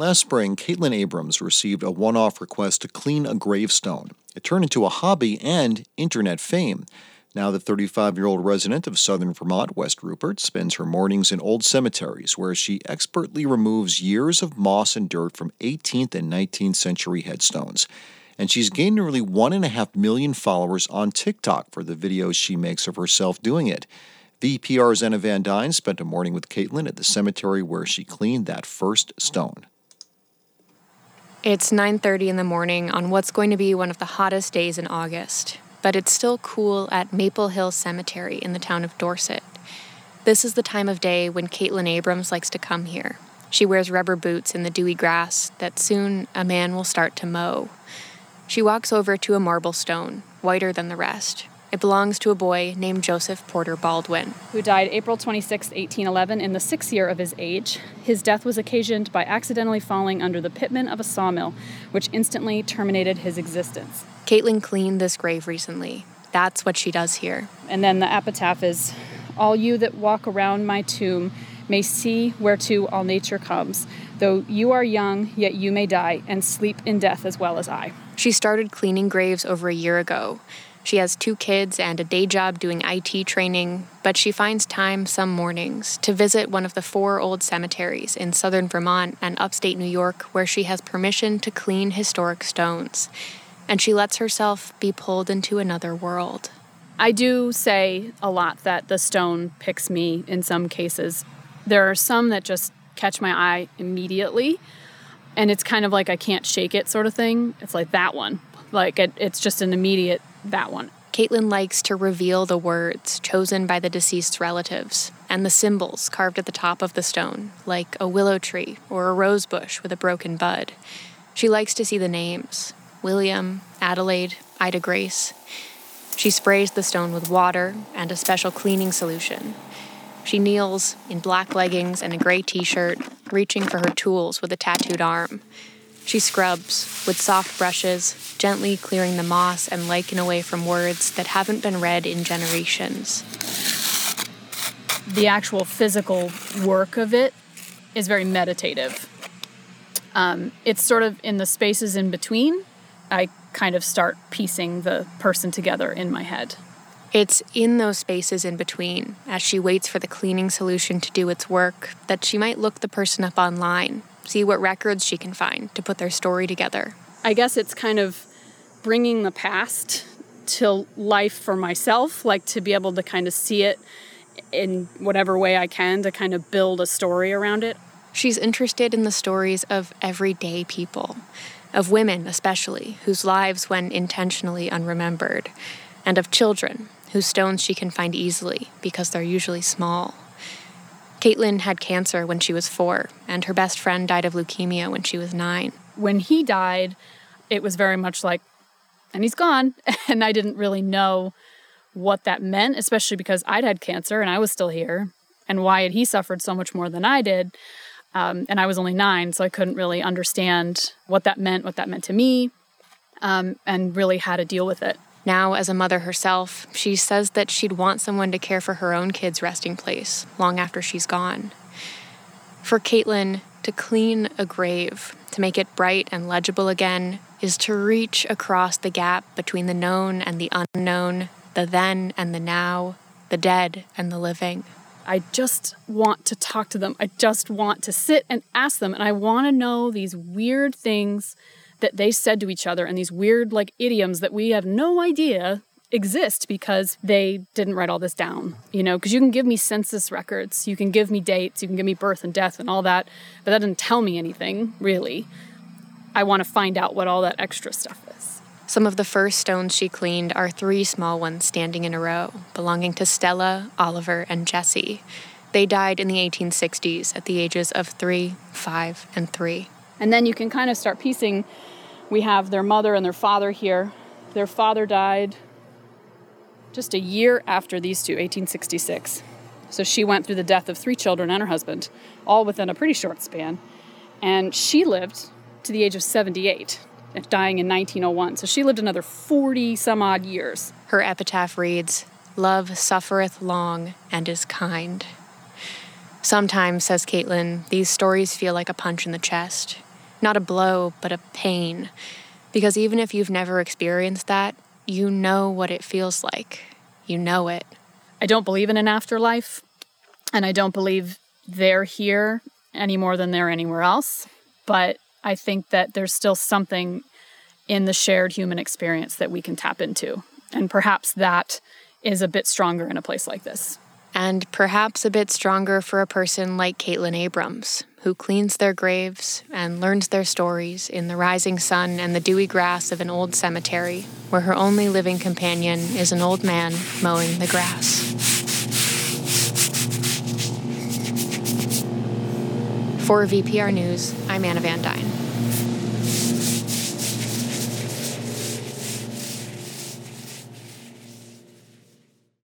Last spring, Caitlin Abrams received a one-off request to clean a gravestone. It turned into a hobby and internet fame. Now the 35-year-old resident of southern Vermont, West Rupert, spends her mornings in old cemeteries where she expertly removes years of moss and dirt from 18th and 19th century headstones. And she's gained nearly 1.5 million followers on TikTok for the videos she makes of herself doing it. VPR's Anna Van Dyne spent a morning with Caitlin at the cemetery where she cleaned that first stone. It's 9:30 in the morning on what's going to be one of the hottest days in August, but it's still cool at Maple Hill Cemetery in the town of Dorset. This is the time of day when Caitlin Abrams likes to come here. She wears rubber boots in the dewy grass that soon a man will start to mow. She walks over to a marble stone, whiter than the rest. It belongs to a boy named Joseph Porter Baldwin, who died April 26, 1811, in the 6th year of his age. His death was occasioned by accidentally falling under the pitman of a sawmill, which instantly terminated his existence. Caitlin cleaned this grave recently. That's what she does here. And then the epitaph is, "All you that walk around my tomb may see whereto all nature comes. Though you are young, yet you may die, and sleep in death as well as I." She started cleaning graves over a year ago. She has 2 kids and a day job doing IT training, but she finds time some mornings to visit one of the 4 old cemeteries in southern Vermont and upstate New York where she has permission to clean historic stones. And she lets herself be pulled into another world. I do say a lot that the stone picks me in some cases. There are some that just catch my eye immediately, and it's kind of like I can't shake it sort of thing. It's like that one. Like it's just an immediate that one. Caitlin likes to reveal the words chosen by the deceased's relatives and the symbols carved at the top of the stone, like a willow tree or a rose bush with a broken bud. She likes to see the names: William, Adelaide, Ida Grace. She sprays the stone with water and a special cleaning solution. She kneels in black leggings and a gray t-shirt, reaching for her tools with a tattooed arm. She scrubs with soft brushes, gently clearing the moss and lichen away from words that haven't been read in generations. The actual physical work of it is very meditative. It's sort of in the spaces in between, I kind of start piecing the person together in my head. It's in those spaces in between, as she waits for the cleaning solution to do its work, that she might look the person up online, see what records she can find to put their story together. I guess it's kind of bringing the past to life for myself, like to be able to kind of see it in whatever way I can to kind of build a story around it. She's interested in the stories of everyday people, of women especially, whose lives went intentionally unremembered, and of children whose stones she can find easily because they're usually small. Caitlin had cancer when she was 4, and her best friend died of leukemia when she was 9. When he died, it was very much like, and he's gone, and I didn't really know what that meant, especially because I'd had cancer and I was still here, and why had he suffered so much more than I did, and I was only 9, so I couldn't really understand what that meant to me, and really how to deal with it. Now, as a mother herself, she says that she'd want someone to care for her own kid's resting place long after she's gone. For Caitlin, to clean a grave, to make it bright and legible again, is to reach across the gap between the known and the unknown, the then and the now, the dead and the living. I just want to talk to them. I just want to sit and ask them, and I want to know these weird things that they said to each other and these weird like idioms that we have no idea exist because they didn't write all this down, because you can give me census records, you can give me dates, you can give me birth and death and all that, but that didn't tell me anything, really. I want to find out what all that extra stuff is. Some of the first stones she cleaned are 3 small ones standing in a row, belonging to Stella, Oliver, and Jesse. They died in the 1860s at the ages of 3, 5, and 3. And then you can kind of start piecing. We have their mother and their father here. Their father died just a year after these two, 1866. So she went through the death of 3 children and her husband, all within a pretty short span. And she lived to the age of 78, dying in 1901. So she lived another 40 some odd years. Her epitaph reads, "Love suffereth long and is kind." Sometimes, says Caitlin, these stories feel like a punch in the chest. Not a blow, but a pain. Because even if you've never experienced that, you know what it feels like. You know it. I don't believe in an afterlife, and I don't believe they're here any more than they're anywhere else. But I think that there's still something in the shared human experience that we can tap into. And perhaps that is a bit stronger in a place like this. And perhaps a bit stronger for a person like Caitlin Abrams, who cleans their graves and learns their stories in the rising sun and the dewy grass of an old cemetery, where her only living companion is an old man mowing the grass. For VPR News, I'm Anna Van Dyne.